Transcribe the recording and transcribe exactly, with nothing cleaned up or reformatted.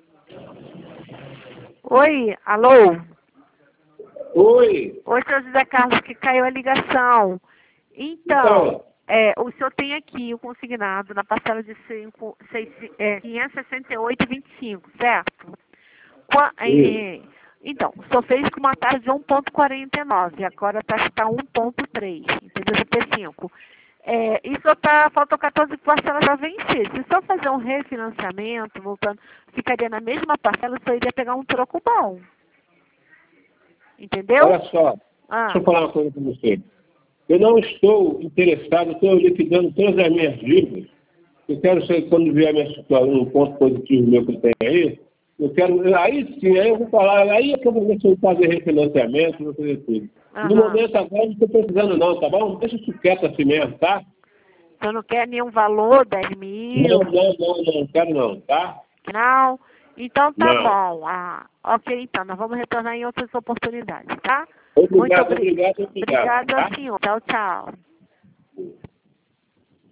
Oi, alô? Oi. Oi, seu José Carlos, que caiu a ligação. Então, Então, é, o senhor tem aqui o consignado na parcela de cinco, seis, é, quinhentos e sessenta e oito vírgula vinte e cinco, certo? Qua- isso. é, então, o senhor fez com uma taxa de um vírgula quarenta e nove, agora a taxa está um vírgula três, entendeu? G P cinco. É, e só tá, faltam quatorze parcelas para vencer. Se o senhor fazer um refinanciamento, voltando, ficaria na mesma parcela, o senhor iria pegar um troco bom. Entendeu? Olha só, Ah, deixa eu falar uma coisa para você. Eu não estou interessado, estou liquidando todas as minhas dívidas. Eu quero saber, quando vier minha situação, um ponto positivo meu que tem aí, eu quero, aí sim, aí eu vou falar, aí é que eu vou ver se eu vou fazer refinanciamento, vou fazer tudo. No aham. momento agora não estou precisando não, tá bom? Deixa isso quieto assim mesmo, tá? O senhor não quer nenhum valor, dez Não, mil? não, não, não, não quero não, tá? Não? Então tá Não. bom. Ah, ok, então, nós vamos retornar em outras oportunidades, tá? Muito Obrigado, obri obrigado, obrigado, obrigada, tá? senhor. Tchau, tchau.